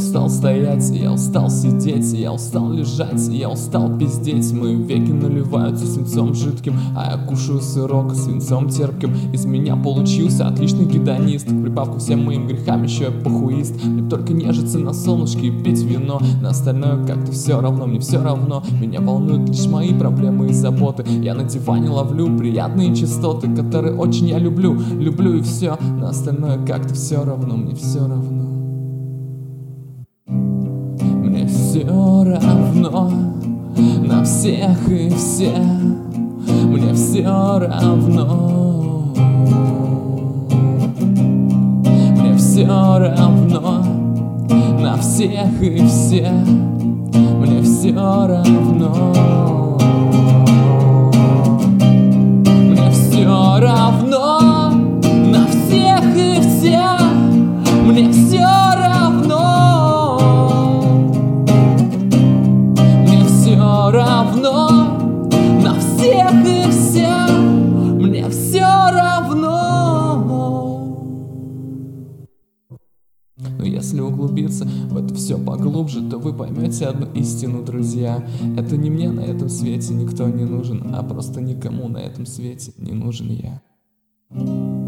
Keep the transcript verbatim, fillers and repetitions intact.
устал стоять, я устал сидеть, я устал лежать, я устал пиздеть. Мои веки наливаются свинцом жидким, а я кушаю сырок свинцом терпким. Из меня получился отличный гедонист, в прибавку всем моим грехам еще я похуист. Мне только нежиться на солнышке и пить вино, на остальное как-то все равно, мне все равно. Меня волнуют лишь мои проблемы и заботы. Я на диване ловлю приятные частоты, которые очень я люблю, люблю и все. На остальное как-то все равно, мне все равно. Мне все равно на всех и все. Мне все равно. Мне все равно на всех и все. Мне все равно. Мне все равно на всех и все. Мне все равно. Мне все равно на всех и все. Мне все равно. Но если углубиться в это все поглубже, то вы поймете одну истину, друзья. Это не мне на этом свете никто не нужен, а просто никому на этом свете не нужен я.